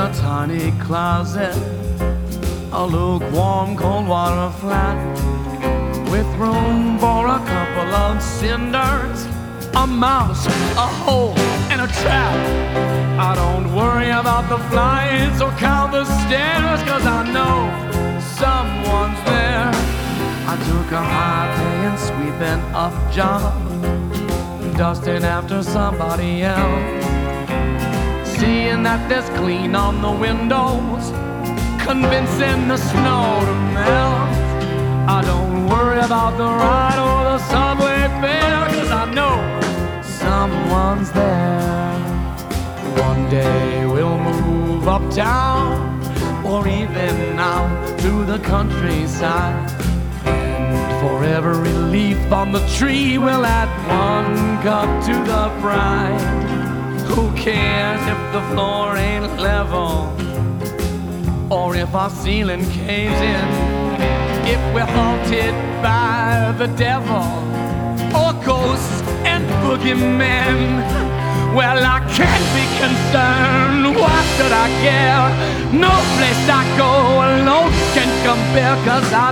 a tiny closet, a lukewarm cold water flat, with room for a couple of cinders, a mouse, a hole, and a trap. I don't worry about the flies or count the stairs, 'cause I know someone's there. I took a high-paying sweeping up job, dusting after somebody else, seeing that there's clean on the windows, convincing the snow to melt. I don't worry about the ride or the subway fare, 'cause I know someone's there. One day we'll move uptown, or even out to the countryside, and for every leaf on the tree we'll add one cup to the bride. Who cares if the floor ain't level, or if our ceiling caves in, if we're haunted by the devil or ghosts and boogeymen? Well, I can't be concerned, why should I care? No place I go alone can compare, 'cause I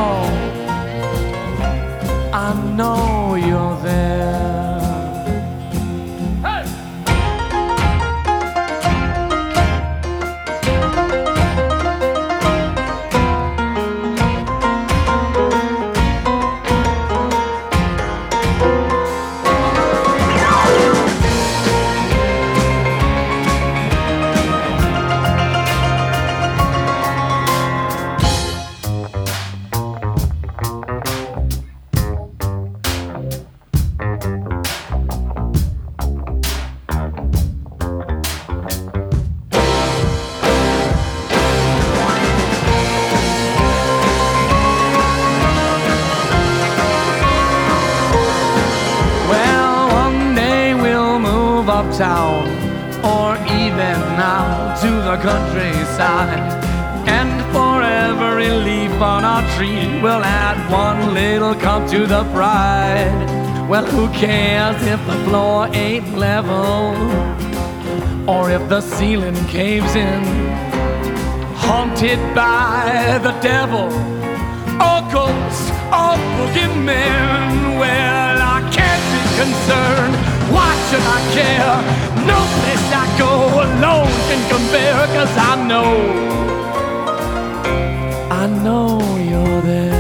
know you're there. Uptown, or even out to the countryside, and for every leaf on our tree we'll add one little cup to the bride. Well, who cares if the floor ain't level, or if the ceiling caves in? Haunted by the devil or ghosts or boogeymen? Well, I can't be concerned, why should I care? No place I go alone can compare, 'cause I know you're there.